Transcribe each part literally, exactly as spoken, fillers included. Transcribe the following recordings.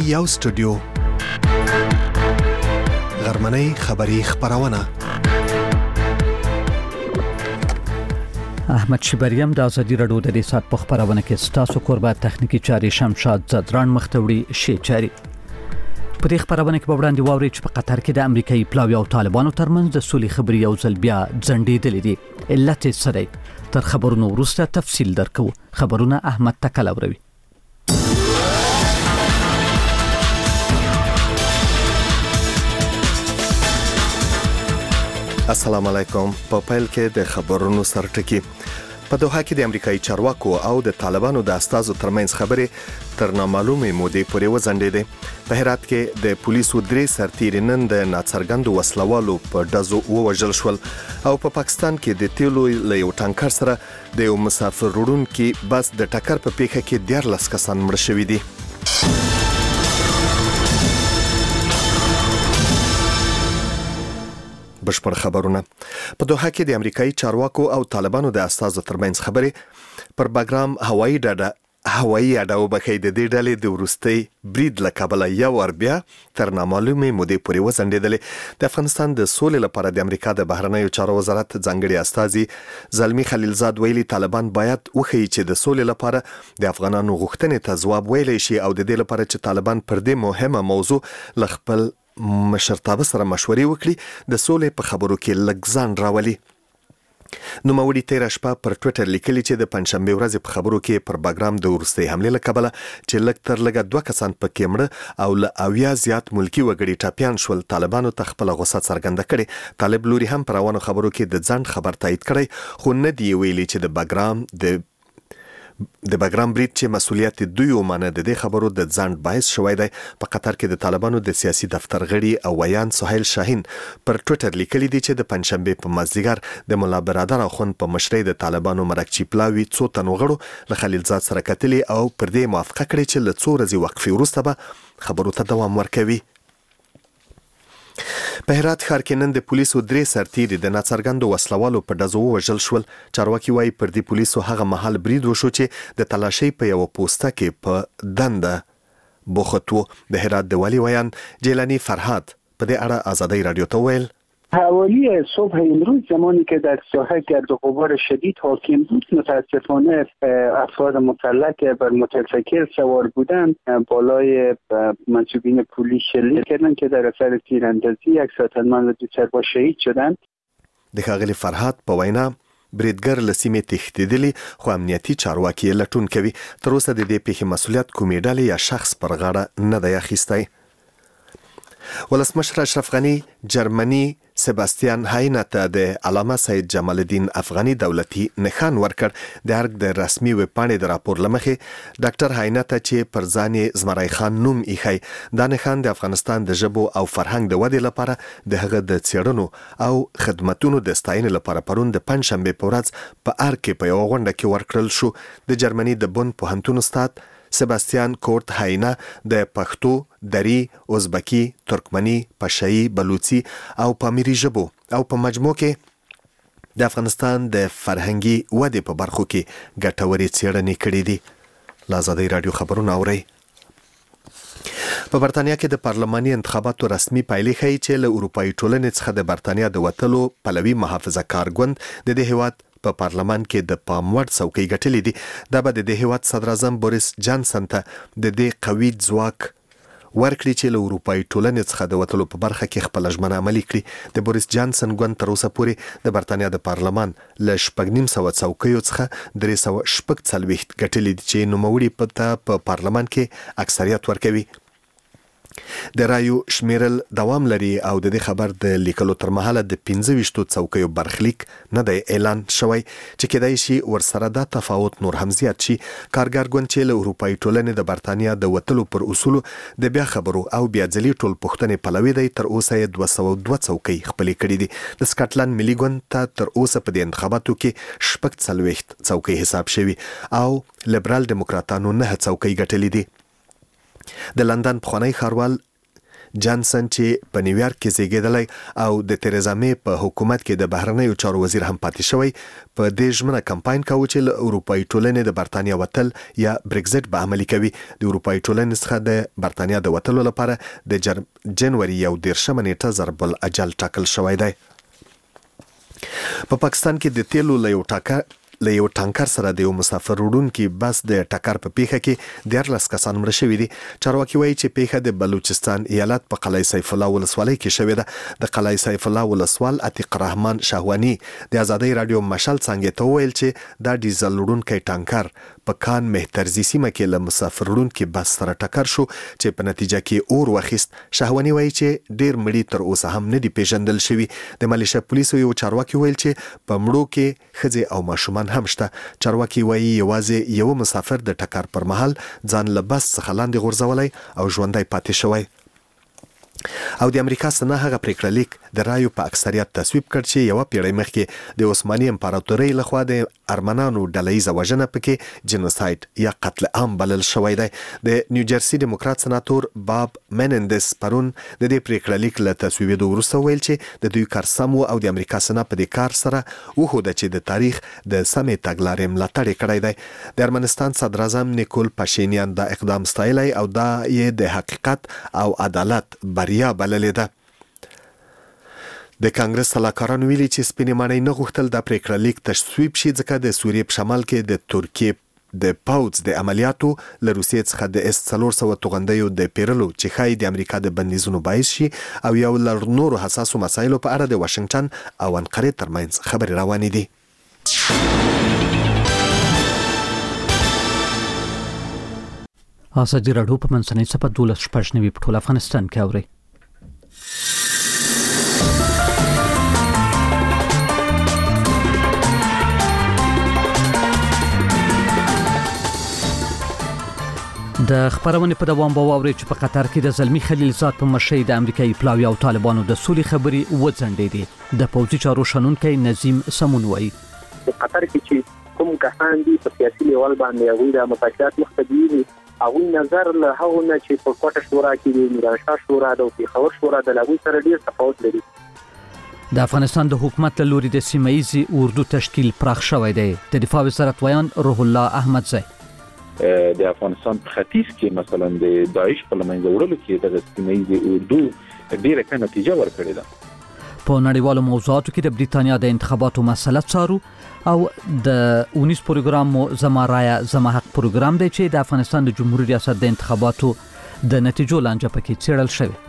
یو سټوډیو غرمنۍ خبری خبرونه احمد شبریم د ازادي رادیو د ریسات په خبرونه کې ستاسو قربا تخنیکی چاري شمشاد زدران مختوړي شي چاري په دې خبرونه کې په وړاندې واوري چې په قطر کې د امریکایي پلاوی او طالبانو ترمنځ د سولې خبري یو ځل بیا ځنډېدلې دي علت یې څه دی تر خبرونو وروسته تفصیل درکو خبرونه احمد تکلوروي السلام علیکم په پیل کې د خبرونو سرټکی په دوحه کې د امریکایي چارواکو او د طالبانو د استازو ترمنځ خبرې تر نامعلومه مودې پورې وځنډېدې په هرات کې د پولیسو درې سرتیري نن د ناڅرګندو وسلوالو په ډزو ووژل شول او په پاکستان کې د تیلو له یو ټانکر سره د یو مسافر وړونکي بس د ټکر په پیښه کې دیارلس کسان مړ شوي دي بشپړ خبرونه په دوحه کې د امریکایي چارواکو او طالبانو د استازو ترمنځ خبرې پر باګرام هوایي ډاډه هوایي اډه وبخې د دې ډلې د ورستۍ برید له کابل یو ور بیا تر نامعلومه مودې پورې وځنډېدلې د افغانستان د سولې لپاره د امریکا د بهرنیو چارو وزارت ځانګړي استازي زلمی خلیلزاد ویلي طالبان باید وښیي چې د سولې لپاره د افغانانو غوښتنې ته ځواب ویلی شي او د دې لپاره چې طالبان پر دې مهمه موضوع ل خپل مشرتابه سره مشورې وکړي د سولې په خبرو کې لګزان راولي نو موري تیر شپه پر ټوئیټر لیکلي چې د پنځشنبه ورځې په خبرو کې پر باګرام د ورستۍ حمله لکبله چې لک تر لګه دوه کسان پکې مړه او ل اویا زیات ملکی وګړي ټاپیان شول طالبانو ته خپل غوسه څرګنده کړي طالب لوري هم پر روانو خبرو کې د ځند خبر تایید کړي خو نه دی ویلي چې د باګرام د د باګرام برید چې مسولیت دوی ومنه د دې خبرو د ځند باعث شوی دی په قطر کې د طالبانو د سیاسي دفتر غړي او ویان سهیل شاهین پر ټوئیټر لیکلي دي چې د پنځشنبه په مازدیګر د مولا برادر اخوند په مشرۍ د طالبانو مرکچی پلاوی څو تنو غړو له خلیلزاد سره کتلي او پر دې موافقه کړې چې له څو ورځې وقفې وروسته به خبرو ته دوام ورکوي په هرات ښار کې نن د پولیسو درې سرتیري د ناڅرګندو وسلوالو په ډزو وژل شول چارواکي وايي پر دې پولیسو هغه مهال برید وشو چې د تلاشۍ په یو پوسټه کې په دنده بوختو د هرات د والی ویان جیلانی فرهاد په دې اړه آزادی رادیو ته ویل حوالی صبح امروز زمانی که در ساحه گرد و غبار شدید حاکم بود متاسفانه افراد مسلح که بر موتورسایکل سوار بودند بالای منصوبین پلیس شلیک کردند که در اثر تیراندازی یک ساتنمند و دو سرباز شهید شدند د ښاغلي فرهاد په وینا بریدګر له سیمې تښتېدلي خو امنیتي چارواکي لټون کوي تر اوسه د دې پیښې مسولیت کومې ډلې یا شخص پر غاړه نه دی اخیستی ولسمشر اشرف غنی جرمني سباستیان هاینه ته د علامه سید جمال الدین افغاني دولتي نښان ورکړ د ارګ د رسمي ویب پاڼې د راپور لمخې ډاکټر هاینه ته چې پر ځان زمری خان نوم ایښی دا نښان د افغانستان د ژبو او فرهنګ د ودې لپاره د هغه د څېړنو او خدماتونو د ستاینې لپاره پرون د پنځشنبه په ورځ په ارګ کې په یو غونډه کې ورکړل شو د جرمني د بون پوهنتون استاد سباستیان کورت هاینه د پښتو، دری، ازبکی، ترکمنی، پشایی، بلوچي او پامیری ژبو او په مجموع کې د افغانستان د فرهنګي ودې په برخو کې ګټورې څېړنې کړې دي. آزادی رادیو خبرونه اوري. په برتانیا کې د پارلماني انتخاباتو رسمي پایلې ښیي چې له اروپایي ټولنې څخه د برتانیا د وتلو پلوي محافظه کار ګوند د دې هیواد په پارلمان کې د پاموړ څوکۍ ګټلې دي دا به د دې هیواد صدر اعظم بوریس جانسن ته د دې قوي ځواک ورکړي چې له اروپایي ټولنې څخه د وتلو په برخه کې خپل ژمنه عملي کړي د بوریس جانسن ګوند تر اوسه پورې د برتانیا د پارلمان له شپږ نیم سوه څوکیو څخه درې سوه شپږ څلوېښت ګټلې دي چې نوموړي په پارلمان کې اکثریت ورکوي د رایو شمیرل دوام لري او د دې خبر د لیکلو تر مهاله د پنځه ویشتو څوکیو برخلیک نه دی اعلان شوی چې کېدای شي ورسره دا تفاوت نور هم زیات شي کارګر ګوند چې له اروپایي ټولنې د برتانیا د وتلو پر اصولو د بیا خبرو او بیا ځلي ټول پوښتنې پلوي دی تر اوسه یې دوه سوه دوه څوکۍ خپلې کړې دي د سکاټلند ملي ګوند ته تر اوسه په دې انتخاباتو کې شپږ څلوېښت څوکۍ حساب شوي او لیبرال دیموکراتانو نه څوکۍ ګټلې دي د لندن پخوانی ښاروال جانسن چې په نیویارک کې زیږیدلی او د تریزا مې په حکومت کې د بهرنیو چارو وزیر هم پاتې شوی، په دې ژمنه کمپاین کاوه چې له اروپایي ټولنې د برتانیا وتل یا برگزټ به عملي کوي. د اروپایي ټولنې څخه د برتانیا د وتلو لپاره د جنوري یو دیرشمه نیټه ضرب الاجل ټاکل شوی دی. په پاکستان کې د تیلو له یو ټاکر له یو ټانکر سره د یو مسافر وړونکي بس د ټکر په پیښه کې دیارلس کسان مړه شوي دي. چارواکي وایي چې پیښه د بلوچستان ایالت په قلعه سیف الله ولسوالۍ کې شوې ده. د قلعه سیف الله ولسوال عتیق رحمان شاهوانی د آزادۍ رادیو مشال څنګه ته ویل چې دا ډیزل وړونکی ټانکر په کان مهترزي سیمه کې له مسافر وړونکي بس سره ټکر شو چې په نتیجه کې اور وخیست. شاهوانی وایي چې ډیر مړي تر اوسه هم نه دي پیژندل شوي. د ملیشه پولیسو یو چارواکي ویل چې په مړو کې ښځې او ماشومان هم شته. چارواکي وایي یوازې یو مسافر د ټکر پر مهال ځان له بس څخه لاندې غورځولی او ژوندی پاتې شوی. او د امریکا سنا هغه پریکړه لیک د رایو په اکثریت تصویب کړ چې یو پیړۍ مخکې د عثماني امپراتورۍ لخوا د ارمنانو ډلهیزه وژنه پکې جنوساید یا قتل عام بلل شوی دی. د نیوجرسي دیموکرات سناتور باب مینندس پرون د دې پریکړه لیک له تصویبېدو وروسته ویل چې د دوی کار سم و او د امریکا سنا په دې کار سره وښوده چې د تاریخ د سمې تګلارې ملاتړ یې کړی دی. د ارمنستان صدر اعظم نیکول پاشینیان دا اقدام ستایلی او دا یې د حقیقت او عدالت بریا بللې ده. د کانګرس سلاکارانو ویلي چې سپینې ماڼۍ نه غوښتل د پریکړه لیک تصویب شي ځکه د سوریې په شمال کې د ترکیې د پوځ د عملیاتو له روسیې څخه د اس څلور سوه توغندیو د پیرلو چې ښایي د امریکا د بندیزونو باعث شي او یو له نورو حساسو مسایلو په اړه د واشنګټن او انقرې ترمنځ خبرې روانې دي. ازادي راډیو په منځنۍ صفحه دولس شپږ نوي په ټول افغانستان کې اوري. د خبرونې په دوام به واورئ چې په قطر کې د زلمی خلیلزاد په مشرۍ د امریکایي پلاوي او طالبانو د سولې خبرې وځنډېدې. د پوځي چارو شنونکی نظیم سمون وایي په قطر کې چې کوم کسان دي په سیاسي لیول باندې هغوی د مذاکرات مخته دي، هغوی نظر له هغو نه چې په کوټه شورا کې دي، میرانشاه شورا د پېښور شورا د هغوی سره ډېر تفاوت لري. د افغانستان د حکومت له لوري د سیمه ییزې اردو تشکیل پراخ شوی دی. د دفاع وزارت ویان روح الله احمدزی د افغانستان په ختیځ کې مثلا د داعش په لمنځه وړلو کې د سیمه ییزې اردو ډېره ښه نتیجه ورکړې ده. په نړیوالو موضوعاتو کې د بریتانیا د انتخاباتو مسله څارو او د اونیس پروګرام مو زما رایه زما حق پروګرام دی چې د افغانستان د جمهوریت ریاست د انتخاباتو د نتیجو لانجه پکې څېړل شوی.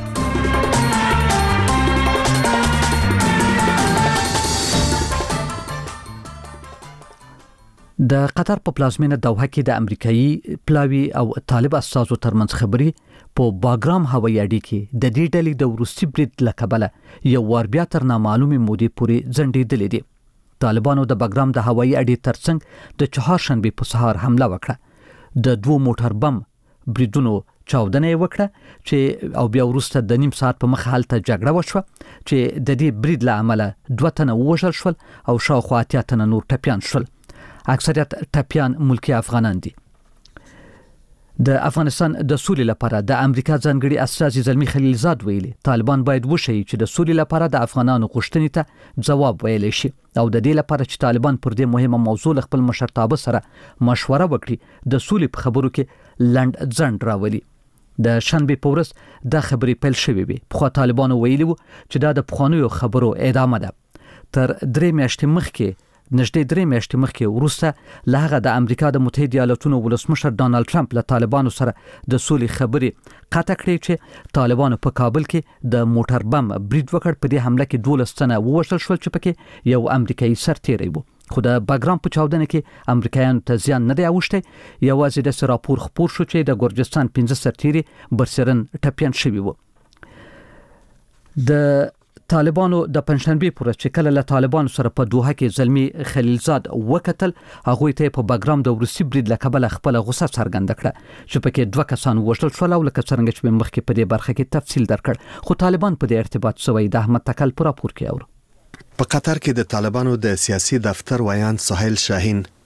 د قطر په پلازمینه دوحه کې د امریکایي پلاوي او طالب استازو ترمنځ خبرې په باګرام هوایي اډې کې د دې ډلې د وروستي برید له کبله یو وار بیا تر نامعلومې مودې پورې ځنډېدلې دي. طالبانو د باګرام د هوایي اډې ترڅنګ د چهارشنبې په سهار حمله وکړه. د دوه موټر بم بریدونو چاودنه وکړه چې او بیا وروسته د نیم ساعت په مخه هلته جګړه وشوه چې د دې برید له امله دوه تنه ووژل شول او شاوخوا اتیا تنه نور ټپیان شول. اکثریت ټپیان ملکی افغانان دي. د افغانستان د سولې لپاره د امریکا ځانګړي استازي زلمی خلیلزاد ویلي طالبان باید وشي چې د سولې لپاره د افغانانو غوښتنې ته جواب ویلی شي او د دې لپاره چې طالبان پر دې مهمه موضوع خپل مشرتابه سره مشوره وکړي د سولې په خبرو کې لند ځنډ راولي. د شنبې په ورځ دا خبرې پیل شوې وي. پخوا طالبانو ویلي وو چې دا د پخوانیو خبرو ادامه ده. تر درې میاشتې مخکې نږدې درې میاشتې مخکې وروسته له هغه د امریکا د متحده ایالاتونو ولسمشر ډانلډ ټرمپ له طالبانو سره د سولې خبرې قطع کړې چې طالبانو په کابل کې د موټر بم برید وکړ. په دې حمله کې دولس تنه ووژل شول چې پکې یو امریکایي سرتیری و. خو د باګرام په چاودنه کې امریکایانو ته زیان نه دی اوښتی. یوازې داسې راپور خپور شو چې د ګورجستان پنځه سرتیري برسرن ټپیان شوي وو. د طالبانو د پنځشنبې پر ورځ چې کله له طالبانو سره په دوحه کې زلمی خلیلزاد وکتل هغوی ته په باګرام د وروستي برید له کبله خپله غوسه څرګنده کړه چې پکې دوه کسان ووژل شول او لکه څرنګه چې مخکې په دې برخه کې تفصیل درکړ. خو طالبان په دې ارتباط سوی د احمد تکل په راپور کې اورو. په قطر کې د طالبانو د سیاسي دفتر ویان سهیل شاهین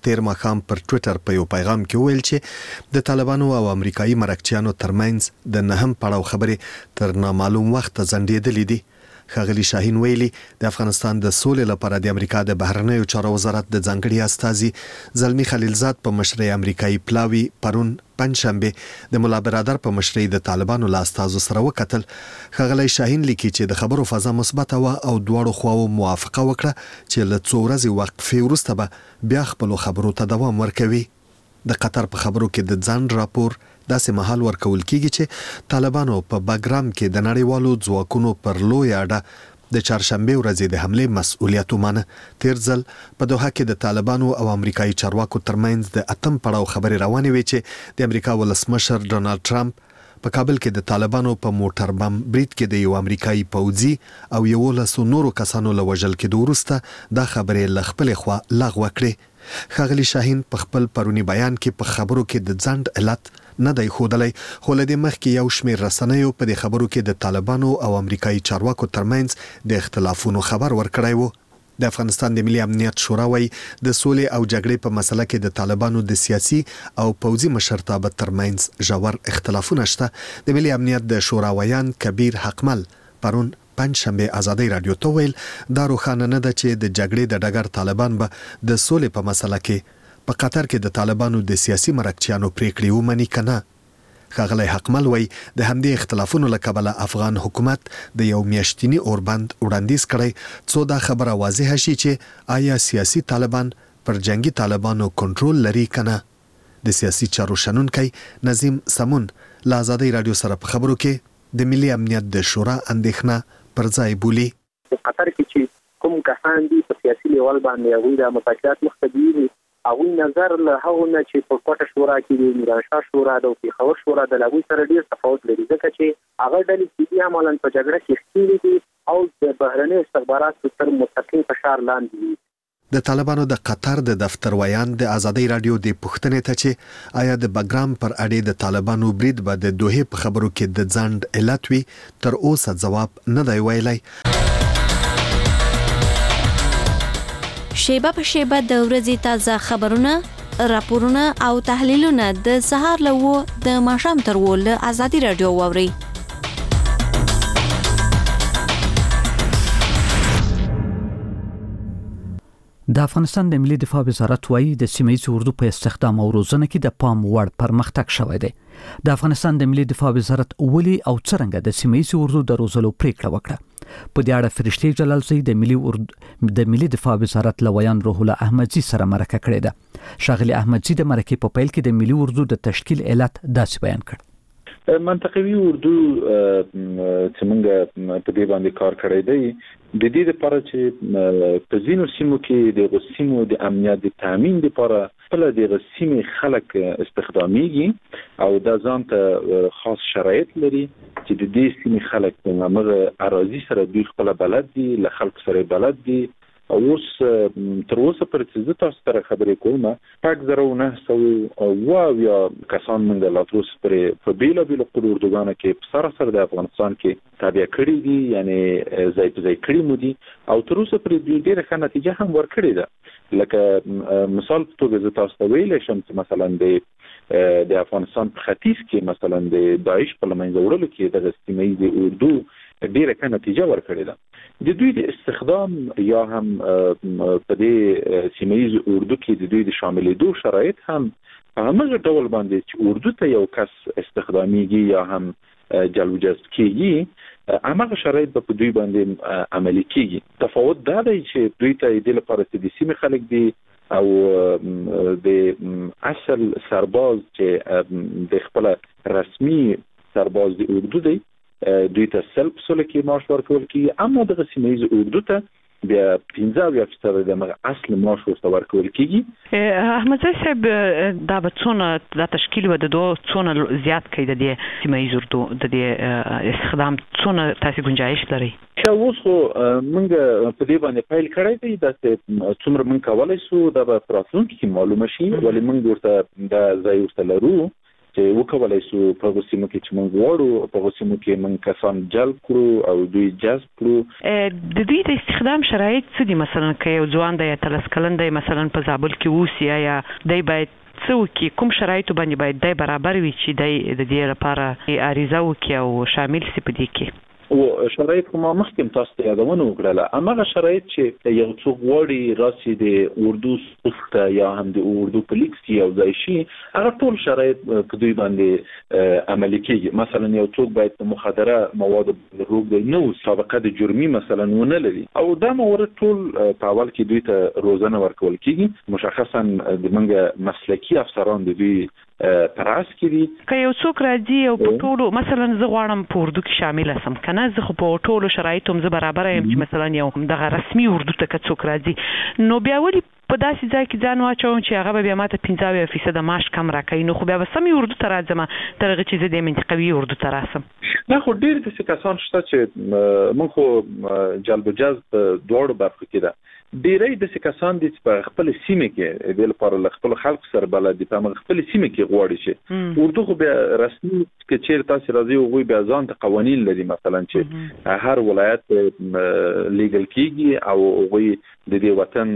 تیر ماښام پر ټوئیټر په یو پیغام کې وویل چې د طالبانو او امریکایي مرکچیانو ترمنځ د نهم پړاو خبرې تر نامعلوم وخت ځنډېدلې دي. ښاغلي شاهین ویلي د افغانستان د سولې لپاره د امریکا د بهرنیو چارو وزارت د ځانګړي استازي زلمی خلیلزاد په مشرۍ امریکایي پلاوي پرون پنځشنبه د مولا برادر په مشرۍ د طالبانو له استازو سره وکتل. ښاغلي شاهین لیکي چې د خبرو فضا مثبته وه او دواړو خواو موافقه وکړه چې له څو ورځې وقفې وروسته به بیا خپلو خبرو ته دوام ورکوي. د قطر په خبرو کې د ځنډ راپور داسې مهال ورکول کیږي چې طالبانو په باګرام کې د نړیوالو ځواکونو پر لوی اډه د چهارشنبه ورځې د حمله مسؤلیت ومانه. تیر ځل په دوحه کې د طالبانو او امریکایي چارواکو ترمنځ د اتم پړاو خبرې روانې وي چې د امریکا ولسمشر ډونالد ټرمپ په کابل کې د طالبانو په موټر بم برید کې د یو امریکایي پوځي او یو لسو نورو کسانو له وژل کېدو وروسته دا خبرې له خپلې خوا لغوه کړې. ښاغلي شاهین په خپل پرونی بیان کې په خبرو کې د ځنډ علت نه دی ښودلی، خو له دې مخکې یو شمېر رسنیو په دې خبرو کې د طالبانو او امریکایي چارواکو ترمنځ د اختلافونو خبر ورکړی و. د افغانستان د ملي امنیت شورا وايي د سولې او جګړې په مسله کې د طالبانو د سیاسي او پوځي مشرتابه ترمنځ ژور اختلافونه شته. د ملي امنیت د شورا ویان کبیر حقمل پرون پنځشنبه ازادي رادیو ته ویل دا روښانه نه ده چې د جګړې د ډګر طالبان به د سولې په مسله کې په قطر کې د طالبانو د سیاسي مرکچیانو پریکړې ومني کنه. ښاغلی حقمل وایي د همدې اختلافونو له کبله افغان حکومت د یو میاشتني اوربند وړاندیز کړی څو دا خبره واضحه شي چې آیا سیاسي طالبان پر جنگي طالبانو کنټرول لري کنه. د سیاسي چارو شنونکی نظیم سمون له ازادي رادیو سره په خبرو کې د ملي امنیت د شورا اندېښنه پر ځای بولی. په قطر کې چې کوم کسان دي په سیاسي لیول باندې هغوی د مذاکرات مخته دي، هغوی نظر له هغو نه چې په کوټه شورا کې د میرانشاه شورا د پیښور شورا د هغوی سره ډېر تفاوت لري، ځکه چې هغه ډلې چې دي عملاً په جګړه کې ښکېلې دي او د بهرنیو استخباراتو تر مستقیم فشار لاندې دي. د طالبانو د قطر د دفتر ویان د ازادي رادیو د پوښتنې ته چې آیا د باګرام پر اډې د طالبانو برید به د دوحې په خبرو کې د ځنډ علت وي تر اوسه جواب نه دی ویلی. شیبه په شیبه د ورځې تازه خبرونه، راپورونه او تحلیلونه د سهار له و د ماښام تر و له ازادي رادیو واورئ. د افغانستان د ملي دفاع وزارت وايي د سیمه‌ییز اردو په استخدام او روزنه کې د پام وړ پرمختګ شوی دی. د افغانستان د ملي دفاع وزارت ولي او څرنګه د سیمه‌ییز اردو د روزلو پریکړه وکړه. په دې اړه فرشتي جلالزی د ملي اردو د ملي دفاع وزارت لویان روح الله احمدزي سره مرکه کړې ده. شاغلي احمدزي د مرکې په پیل کې د ملي اردو د تشکیل علت داسې بیان کړ. منطقوي اردو چې موږ په دې باندې کار کړی دی د دې لپاره چې په ځینو سیمو کې د غوسیمو د امنیت د تامین لپاره خپل د غوسیمې خلک استخداميږي او د ځان ته خاص شرایط لري چې د دې سیمې خلک په امر اراضي سره دوی خپل بلد دي له خلک سره بلد دي او اوس تر اوسه پر څه تاسو سره خبرې کوم پاک زرو نه سو او یا کسان موږ لا تر اوسه پر په بیل بیل قراردادونه کې سره سره د افغانستان کې تابع کړی دي یعنی ځای په ځای کړی مو دي او تر اوسه پر دې ډیره ښه نتیجه هم ورکړې ده. لکه مثال په توګه زه تاسو ته ویل شم چې مثلا د د افغانستان په ختیځ کې مثلا د داعش په لمنځه وړلو کې د سیمه‌ییز اردو ډیره ښه نتیجه ورکړې ده. د دوی د استخدام یا هم په دې سیمه‌ییز اردو کې د دوی د شاملېدو شرایط هم په همغه ډول باندې چې اردو ته یو کس استخداميږي یا هم جلب جذب کیږي همغه شرایط په دوی باندې عملي کیږي. تفاوت دا دی چې دوی ته د لپاره د سیمې خلک دي او د اصل سرباز چې د خپل رسمي سرباز د اردو دی دوی ته سلب سول کې معاش ورکول کیږي، اما د سیمه‌ییز اردو ته بیا پنځه اویا فیصد د اصل معاش ورکول کیږي. احمد صاحب دا به څونه د تشکیل و د دوه څونه زیات کړي د سیمه‌ییز اردو د دې استخدام څونه تاسو گنجائش لري؟ چې اوس خو موږ په دې باندې فایل کړی دی د څومره موږ کولای شو د راتلونکي کې معلومه شي، ولې موږ ورته د ځای ورته لرو چې وکولای شو په غوسیمو کې چې موږ وړو په غوسیمو کې موږ کسان جلب کړو او دوی جذب کړو. د دوی د استخدام شرایط څه دي؟ مثلا که یو ځوان دی تلس کلن دی مثلا په زابل کې اوسي یا دی باید څه وکړي؟ کوم شرایطو باندې باید دی برابر وي چې دی د دې لپاره عریضه وکړي او شامل شي په دې کې؟ او شرایط کومه مخکې تاسو ته یادونه وکړه، هغه شرایط چې یو څوک غواړي راسي د اردو صفته یا هم د اردو په لیک کې یو ځای شي، هغه ټول شرایط په دوی باندې عملي کیږي. مثلا یو څوک باید د مخدره مواد روغ نه او سابقه د جرمي مثلا ونه لري، او دا مورد ټول په اول کې دوی ته روزنه ورکول کیږي. مشخصا د منګه مسلکی افسران د دوی پراس کړي. که یو څوک راځي او په ټولو مثلا زه غواړم په اردو کې شامل اسم کنه، زه خو په ټولو شرایطو هم زه برابر یم چې مثلا یو دغه رسمي اردو ته که څوک راځي، نو بیا ولې په داسې ځای کې ځان واچوم چې هغه به بیا ماته پنځه اویا فیصده معاش کم راکوي؟ نو خو بیا به سمې اردو ته راځم تر هغې چې زه د منطقوي اردو ته راسم. نه خو ډېر داسې کسان شته چې موږ خو جلب و جذب دواړو برخو کې ده. ډېری داسې کسان دي چې په خپل سیمه کې د لپاره له خپل خلکو سره بلد دي، په خپل سیمه کې غواړي چې اردو خو بیا رسمي کې چیرې تاسو راځي او بیا ځان ته قوانین لري، مثلا چې هر ولایت لیګل کیږي او هغوی د دې وطن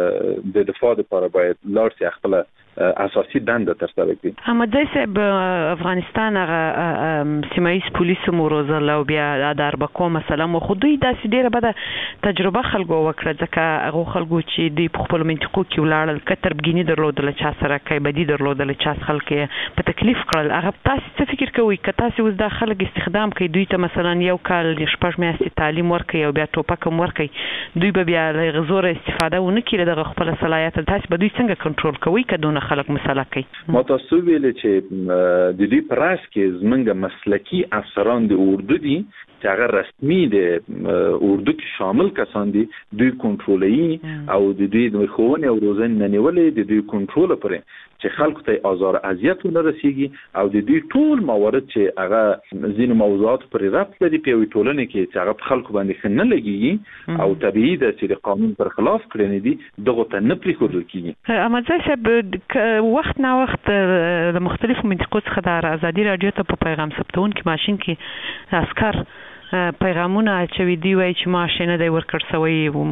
د دفاع لپاره باید لاړ شي خپل اساسي دنده ترسره کړي. احمدزی صاحب افغانستان هغه سیمایي پولیس مو روزل او بیا د اربکو مثلا مو خو دوی داسې ډیره بده تجربه خلکو وکړه، ځکه هغه خلکو چې دوی په خپل منطقو کې ولاړل که تربګیني درلودله چا سره کیبدي درلودله چا خلک په تکلیف کړل، هغه تاسو څه فکر کوئ که تاسو اوس دا خلک استخدام کوي دوی ته مثلا یو کال شپږ میاشتې تعلیم ورکوي او بیا ټوپک هم ورکوي، دوی به بیا له غزور استفاده ونه کړي دغه خپل صلاحیت، تاسو به دوی څنګه کنټرول کوئ که دونه خلک مسله کوي؟ ما تاسو ویل چې د دې پراس کې زمونږ مسلکی افسران د اردو دي چې هغه رسمي د اردو کې شامل کسان دي، دوی کنټرولوي او د دوی د ښوونې او روزنې نه نیولې د دوی کنټرول پرې چې خلکو ته آزار اذیت ونه رسیږي او د دوی ټول موارد چې هغه ځینې موضوعات پرې ربط لري په یوې ټولنې کې چې هغه په خلکو باندې ښه نه لګېږي او طبیعي ده چې د قانون پر خلاف کړنې دي دغو ته نه پرېښودل کېږي. احمدزی صاحب وخت نه وخت د مختلفو منطقو څخه د ازادي راډیو ته په پیغام ثبتونکي ماشین کې عسکر پیغامونه اچوي، دی وایي چې معاش نه دی ورکړ سوی،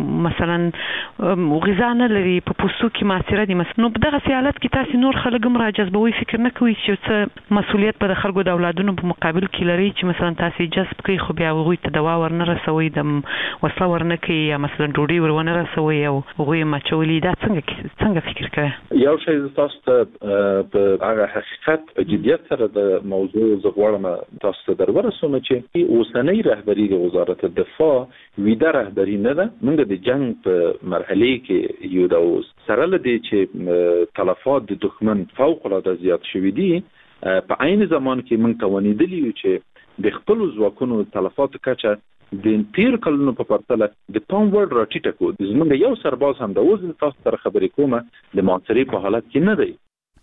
مثلا غذا نه لري، په پوستو کې ماسره دي. نو په دغسې حالت کې تاسې نور خلک هم راجذبوئ، فکر نه کوئ چې څه مسؤلیت به د خلکو د اولادونو په مقابل کې لري چې مثلا تاسې جذب کوئ خو بیا هغوی ته دوا ورنه رسوئ، د وسله ورنه کوي یا مثلا ډوډۍ ور ونه رسوئ او هغوی یې اچولي، دا څنګه څنګه فکر کوئ؟ یو شی زه تاسو ته په هغه حقیقت په جدیت سره د موضوع زه غواړم تاسو ته در ورسوم چې اوسنۍ رهبری د وزارت الدفاع ویده رهبری نه ده. موږ د جنگ په مرحله کې یو د اوس سره لدی چې تلفات د دښمن فوق العاده زیات شوي دي، په عین زمان کې موږ توانیدلی یو چې د خپل ځواکونو تلفات کچه د تیر کلونو په پرتله د پام وړ راټیټه کو. زموږ یو سرباز هم د اوس تاسو سره خبرې کومه د محاصرې په حالت کې نه دی.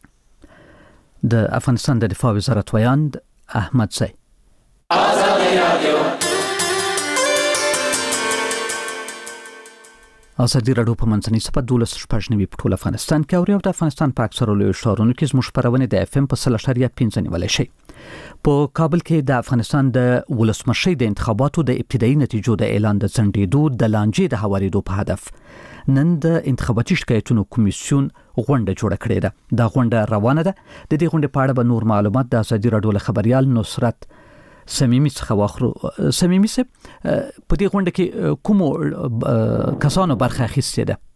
د افغانستان د دفاع وزارت ویاند احمدزی. ازادي راډیو په منځنۍ صفحه دولس شپږ نوي په ټول افغانستان کې اوري او د افغانستان په اکثرو لویو ښارونو کې زموږ خبرونه د اف ام په سل اشاریه پنځه نیولای شي. په کابل کې د افغانستان د ولسمشۍ د انتخاباتو د ابتدایي نتیجو د اعلان د ځنډېدو د لانجې د هوارېدو په هدف نن د انتخاباتي شکایتونو کمیسیون غونډه جوړه کړې ده. دا غونډه روانه ده. د دې غونډې په اړه به نور معلومات د ازادي راډیو له خبريال نصرت سمیمی څخه واخلو. سمیمی صاحب په دې غونډه کې کوم کسانو برخه اخیستې ده؟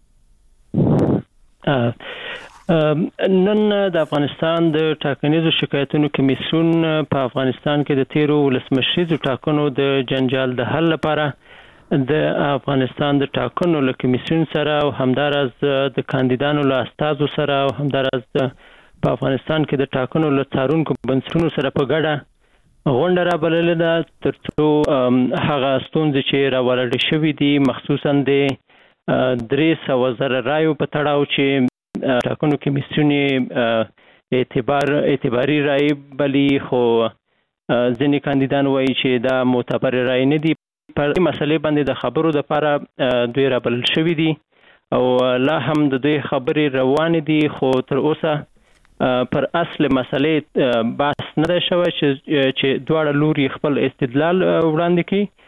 نن د افغانستان د ټاکنیزو شکایتونو کمیسیون په افغانستان کې د تیرو ولسمشریزو ټاکنو د جنجال د حل لپاره د افغانستان د ټاکنو له کمیسیون سره او همدارس د کاندیدانو له استازو سره او همدارس په افغانستان کې د ټاکنو له څارونکو بنسټونو سره په ګډه غونډه را بللې ده ترڅو هغه ستونزې چې راولاړې شوي دي مخصوصا د درې سوه زره رایو په تړاو چې ټاکنو کمیسیون اعتبار اعتباري رای بلي خو ځینې کاندیدان وایي چې دا معتبر رای نه دي. پر دې مسلې باندې د خبرو دپاره دوی را بلل شوي دي او لا هم د دوی خبرې روانې دي خو تر اوسه پر اصل مسلې بحث نه شوی چې چې دواړه لوري خپل استدلال وړاندې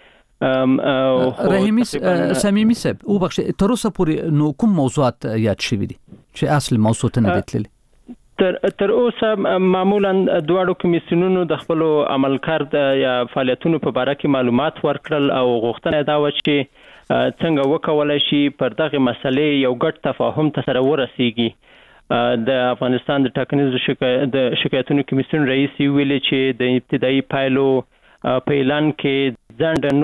کړي. رحیمي صمیمي صاحب او بخښه تر اوسه پورې نو کوم موضوعات یاد شوي دي چې اصل موضوع ته نه دي؟ تر تر اوسه معمولا دواړو کمیسیونونو د خپل عملکار یا فعالیتونو په اړه کې معلومات ورکړل او غوښتنه دا و چې څنګه وکولای شي پر دغه مسلې یو ګډ تفاهم ته سره ورسیږي. د افغانستان د ټاکنیزو د شکایتونو کمیسیون رئیس ویلي چې د ابتدایي پایلو په اعلان کې ځنډ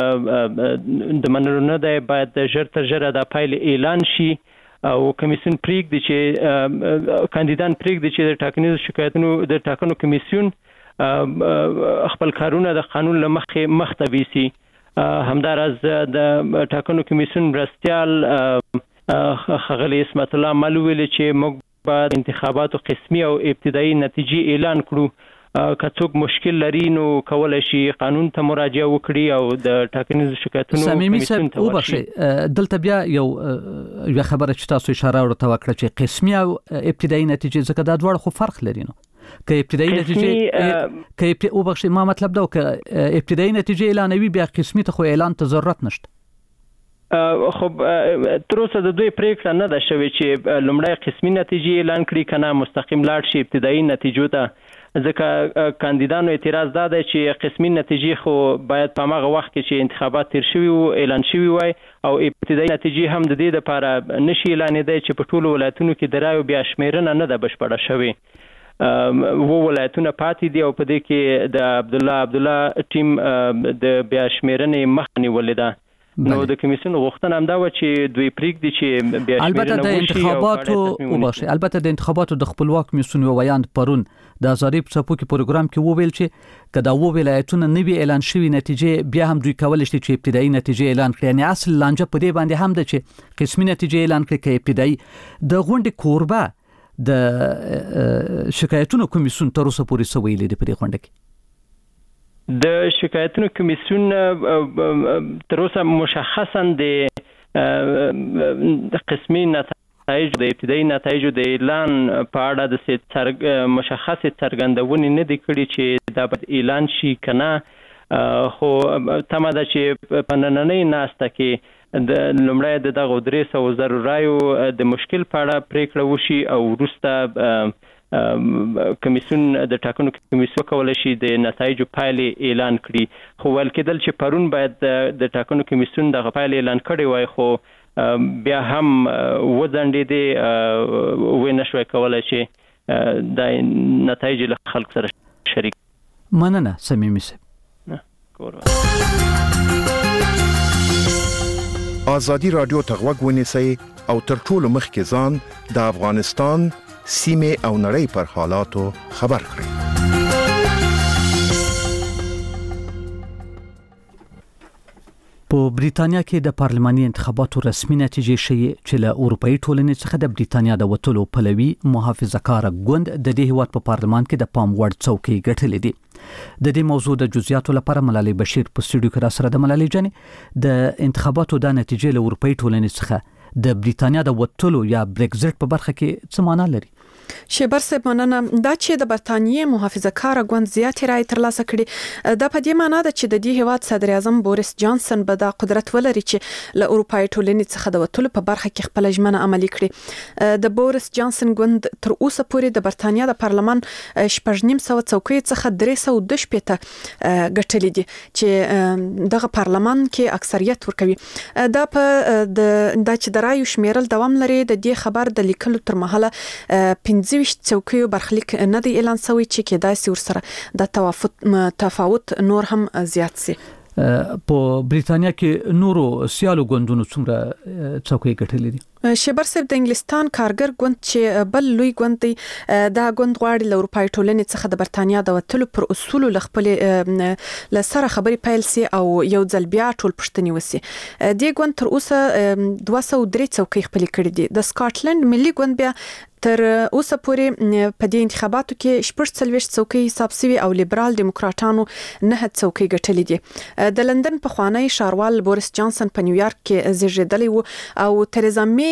نور د منلو نه دی، باید ژر تر ژره د پایلې اعلان شي او کمیسیون پریږدي چې کاندیدان پریږدي چې د ټاکنیزو شکایتونو د ټاکنو کمیسیون خپل کارونه د قانون له مخې مخته ویسي. همداراز د ټاکنو کمیسیون مرستیال ښاغلی اسمت الله مل ویلي چې موږ باید انتخاباتو قسمي او ابتدایي نتیجې اعلان کړو. که څوک مشکل لري نو کولای شي قانون ته مراجعه وکړي او د ټاکنیزو شکایتونو کمیسیون ته ورشي. دلته بیا یو یو خبره چې تاسو اشاره ورته وکړه چې قسمي او ابتدایي نتیجې ځکه دا دواړه خو فرق لري. نو که ابتدایي نتیجې که او بخښه ما مطلب دا که ابتدایي نتیجې اعلانوي بیا قسمي ته خو اعلان ته ضرورت نشته. خو تر اوسه د دوی پریکړه نه ده شوې چې لومړی قسمي نتیجې اعلان کړي کنه مستقیم لاړ شي ابتدایي نتیجو ته، ځکه کاندیدانو اعتراض دا دی چې قسمي نتیجې خو باید په هغه وخت کې چې انتخابات تیر شوي وو اعلان شوي وای او ابتدایي نتیجې هم د دې لپاره نشي اعلانېدای چې په ټولو ولایتونو کې د رایو بیا شمیرنه نه ده بشپړه شوې. وو ولایتونه پاتې دي او په دې کې د عبدالله عبدالله ټیم د بیا شمیرنې مخه نیولې ده. نو د کمیسیون غوښتنه هم دا و چې دوی پریږدي چې بیا البته د انتخاباتو او بخښه البته د انتخاباتو د خپلواک کمیسیون ویاند پرون د ازادي په څپو کې پروګرام کې وویل چې کدا و ولایتونه نوی اعلان شوی نتیجې بیا هم دوی کولای شي چې ابتدایي نتیجې اعلان کړي. یعنی اصل لانجه په دې باندې هم ده چې قسمي نتیجې اعلان کړي کې ابتدایي. د غونډې کوربه د شکایتونو کمیسیون تر اوسه پورې څه ویلي دي په دې غونډه کې؟ د شکایتونو کمیسیون تر اوسه مشخصا د قسمي نتایج د ابتدایي نتایج د اعلان په اړه د مشخص څرګندونې نه دي کړي چې دا باید اعلان شي کنه. خو تمه ده چې په نننۍ ناسته کې د لومړی د دغه درې سوه زرو رایو د مشکل په اړه پریکړه وشي او وروسته کمیسیون د ټاکنو کمیسیون کولای شي د نتایجو پایلې اعلان کړي. خو ویل کېدل چې پرون باید د ټاکنو کمیسیون دغه پایلې اعلان کړي وای، خو بیا هم وځنډېدې وې نه شوی کولای چې د نتایج له خلکو سره شریک. مننه صمیمي صاحب. آزادي رادیو ته غوږ ونیسئ او تر ټولو مخکې ځان د افغانستان سیمه او نړۍ پر حالاتو خبر کړئ. په بریتانیا کې د پارلماني انتخاباتو رسمي نتیجې شوي چې له اروپאי ټولنې څخه د بریتانیا د وټولو پلوي محافظه‌کار ګوند د دې هیواد په پارلمان کې د پام وړ څوکۍ ګټلې دي. د دې موضوع د جزئیاتو لپاره ملالۍ بشیر په سټوډیو کې را سره د ملالۍ جانې د انتخاباتو د نتیجې له اروپאי ټولنې څخه د بریتانیا د وټولو یا بریگزټ په برخه کې څه معنا لري؟ شیبر صاحب مننه. دا چې د برتانیې محافظه‌کار ګوند زیاتې رای ترلاسه کړي دا په دې معنی ده چې د دې هیواد صدر اعظم بوریس جانسن به دا قدرت ولري چې له اروپאי ټولنې څخه د وټولو په برخه کې خپل ژمنه عملي کړي. د بوریس جانسن ګوند تر اوسه پورې د برتانیا د پارلمان شپږ نیم سوه څوکۍ څخه درې سوه دوه شپېته ګټلې دي چې دغه پارلمان کې اکثریت ورکوي. دا په د چې د رایو شمیرل دوام لري. د دې خبر د لیکلو تر مهاله پنځه ویشت څوکیو برخلیک نه دی اعلان شوی چې کېدای شي ورسره د توافق تفاوت نور هم زیات شي. په بریتانیا کې نورو سیالو ګوندونو څومره څوکۍ ګټلې دي؟ شیبر صاحب د انګلستان کارګر ګوند چې بل لوی ګوند دی دا ګوند غواړي له اروپאי ټولنې څخه د برتانیا د وټولو پر اصول له خپل له سره خبري پیل سي او یو ځل بیا ټول پښتني وسی. د ګوند تر اوسه دوه سوه درې څوکۍ خپل کړې دي. د سکاټلند ملي ګوند بیا تر اوسه پورې په دې انتخاباتو کې شپږ څلوېښت څوکۍ حساب شوي او لیبرال دیموکراتانو نه څوکۍ ګټلې دي. د لندن پخوانی ښاروال بوریس جانسن په نیویارک کې زیږیدلی و او تریزا می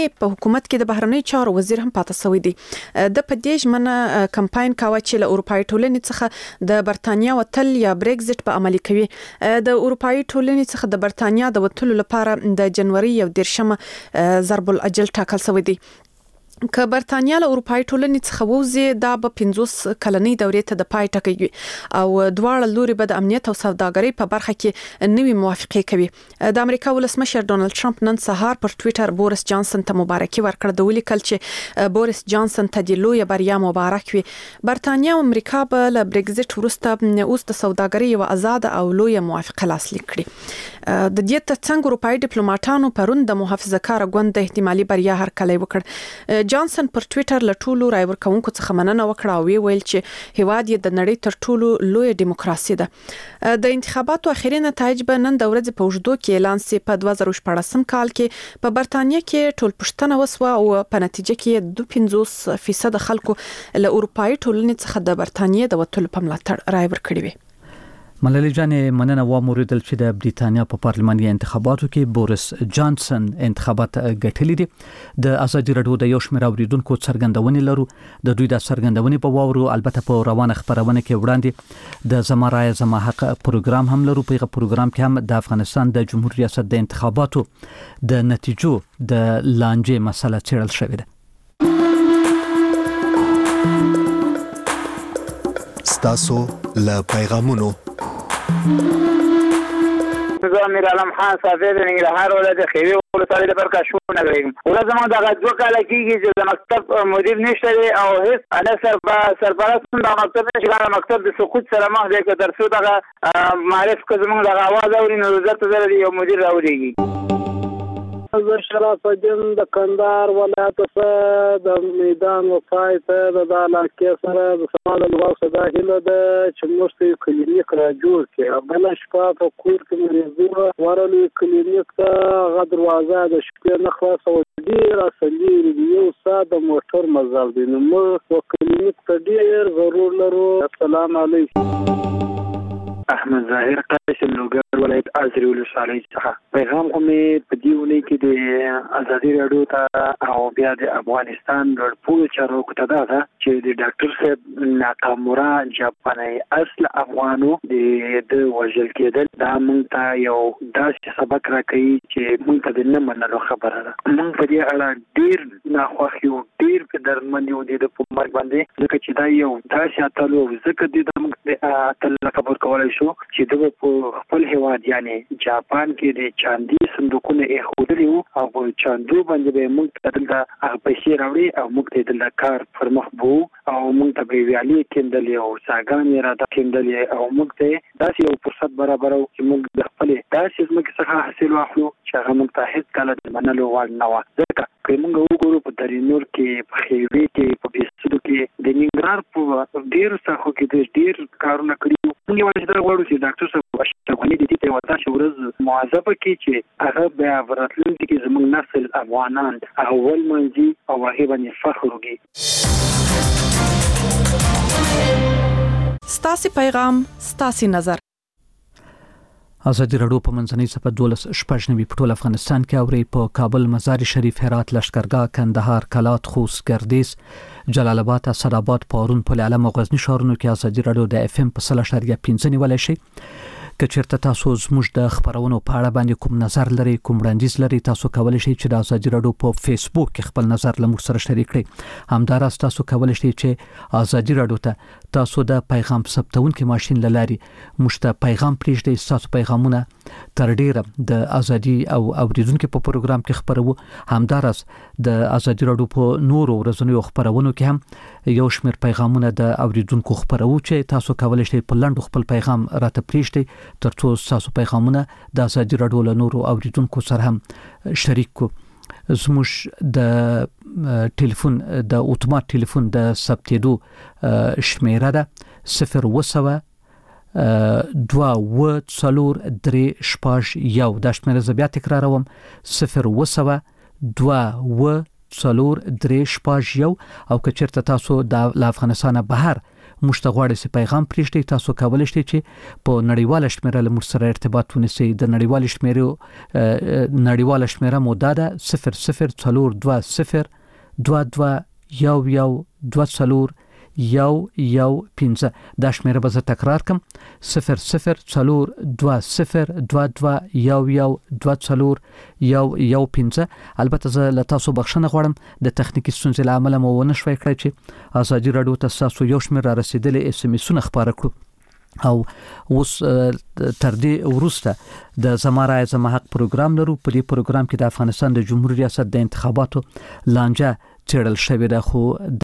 برټانیې په حکومت کې د بهرنی چارو وزیر هم پاتې شوی دی. د پدې ژمنه کمپاین کاوه چې له اروپאי ټولنې څخه د برټانیا وتل یا بریگزټ په عملي کوي. د اروپאי ټولنې څخه د برټانیا د وتلو لپاره د جنوري یو دیرشمه ضرب الاجل ټاکل شوی دی. که برټانیا له اروپאי ټولنې څخه ووځي دا به پنځوس کلنۍ دورې ته د پای ټکی او دواړه لوري به د امنیت او سوداګرۍ په برخه کې نوې موافقې کوي. د امریکا ولسمشر ډونالد ټرمپ نن سهار پر ټوئیټر بوریس جانسن ته مبارکي ورکړه. د ولیکل چې بوریس جانسن ته د لوی بریا مبارک وي. برټانیا او امریکا به له بریگزټ وروسته اوس د سوداګرۍ یو آزاد او لوی موافقه لاسلیک کړي. د دې ترڅنګ اروپאי ډیپلوماټانو پرون د محافظه‌کار ګوند د احتمالي بریا هرکلی وکړ. جانسن پر ټوئیټر له ټولو رای ورکوونکو څخه مننه وکړه او ویل چې هیواد یې د نړۍ تر ټولو لوی دیموکراسي ده. د انتخاباتو اخیری نتایج به نن د ورځې په اوږدو کې اعلان شي. په دوه زره شپږم کال کې په برټانیا کې ټول پښتنه وسوه او په نتیجه کې دوه پنځوس فیصد خلکو له اروپאי ټولنې څخه د برټانیې د وتلو په ملاتړ رای ورکړي وي. ملالي جانې مننه و موریدل چې د بریتانیا په پارلماني انتخاباتو کې بوریس جانسن انتخابات ګټلي دي. د ازادي رادیو د یو شمېر اوریدونکو څرګندونې لرو. د دوی د څرګندونې په واورو البته په روانه خبرونه کې وړاندې د زما رای زما حق پروګرام هم لرو. په پروګرام کې هم د افغانستان د جمهوریت ریاست د انتخاباتو د نتیجو د لانجې مسله څېړل شوې ده. ستاسو له پیغامونو زه امیر علم خان صافی د ننګرهار ولایت خیوي ولسوالۍ د برکاشو نګر یم. ولې زموږ دغه دوه کاله کېږي چې د مکتب مدیر نشته دی او هېڅ انا سرپرست هم د مکتب نشي. دا مکتب د سقوط سره مخ دی. که تر څو دغه معرف که زموږ دغه اواز اوري نو وزارت زره یو مدیر راولېږي. زه شرف الدین د کندهار ولایت څخه د میدان وفای ته د علاقې سره د سماله لغاو دا هیله ده چې موږ ته کلینیک را جوړ کړي. بله شپه په کور کې مریضونه ورغلي کلینیک ته هغه دروازه د شپې نه خلاصه وه. ډېر اصلي یو ساعت د موټر مزل دی. نو موږ کلینیک ته ډېر ضرور لرو. السلام علیکم. احمد ظاهر قاسم لوګر ولایت ازری ولسوالۍ څخه پیغام مې په دې ونې کې د ازادي رادیو ته او بیا د افغانستان د ټولو چارواکو ته ده چې د ډاکټر صاحب ناکامورا جاپاني اصل افغانو د وژل کېدل دا موږ ته یو داسې سبق راکوي چې موږ ته د نه منلو خبره ده. موږ په دې اړه ډېر ناخوښ یو، ډېر په درمن یو د په مرګ باندې، ځکه چې دا یو داسې اتل و ځکه د موږ د اتل خبر کولای شو چې د په خپل هیواد یعنی جاپان کې د چاندي صندوقونه ایښودلي وو او په چاندو باندې به موږ ته دلته هغه پیسې راوړي او موږ ته دلته کار پر مخ بو او موږ ته به ویالي کېندلې او څاګانې راته کېندلې او موږ ته داسې یو فرصت برابرو چې موږ د خپل داسې ځمکې څخه حاصل واخلو چې هغه موږ ته هېڅ کله د منلو وړ نه وه. ځکه که موږ وګورو په درینور کې، په خیوي کې، په بېسودو کې، د ننګرهار په ډېرو ساحو کې د ډېر کارونه کړي وو. موږ یوازې دا غواړو چې ډاکټر صاحب اشرف غني د دې ته یوه داسې ورځ موظفه کړي چې هغه بیا په راتلونکي کې زموږ نسل افغانان هغه ولمانځي او هغې باندې فخر وکړي. ستاسې پیغام، ستاسې نظر. ازادي رادیو په منځنۍ صفه دولس شپږ نوي په ټول افغانستان کې اوري. په کابل، مزار شریف، هرات، لشکرګاه، کندهار، کلات، خوست، ګردیز، جلال آباد، اسداباد، پارون، پل علم او غزنی ښارونو کې ازادي رادیو د اف ام په سل اشاریه پنځه نیولای شي. که چیرته تاسو زموږ د خبرونو په اړه باندې کوم نظر لري، کوم وړاندیز لري، تاسو کولی شئ چې د ازادي رادیو په فیسبوک کې خپل نظر له موږ سره شریک کړئ. همداراز تاسو کولی شئ چې ازادي رادیو ته تاسو د پیغام ثبتونکي ماشین له لارې موږ ته پیغام پرېږدئ. ستاسو پیغامونه تر ډیره د ازادي او اوریدونکو په پروګرام کې خبرو. همداراز د ازادي رادیو په نورو ورځنیو خبرونو کې هم یو شمېر پیغامونه د اوریدونکو خبرو چې تاسو کولی شئ په لنډو خپل پیغام راته پرېږدئ ترڅو تاسو پیغامونه د ازادي رادیو له نورو اوریدونکو سره هم شریک کو. زموږ د ټلیفون د اتومات ټلیفون د ثبتېدو شمیره ده صفر اوه سوه دوه اوه څلور درې شپږ یو. دا شمیره زه بیا تکراروم، صفر اوه سوه دوه اوه څلور درې شپږ یو. او که چېرته تاسو د افغانستان بهر موږ ته غواړي چې پیغام پرېږدي. تاسو کولای شئ چې په نړیواله شمیره له موږ سره ارتباط ونیسئ. د نړیواله شمیره نړیواله شمیره مو دا ده صفر صفر څلور دوه صفر دوه دوه یو یو دوه څلور یو یو پنځه. دا شمیره به زه تکرار کړم صفر صفر څلور دوه صفر دوه دوه یو یو دوه څلور یو یو پنځه. البته زه له تاسو بخښنه غواړم د تخنیکی ستونزې له امله مو ونه شوای کړی چې ازادي راډیو ته تاسو یو شمېر را رسیدلې اس ام اسونه خبره کړو. او اوس تر دې وروسته د زما رای زما حق پروګرام لرو. په دې پروګرام کې د افغانستان د جمهوریت ریاست د انتخاباتو لانجه چیرل شوې ده، خو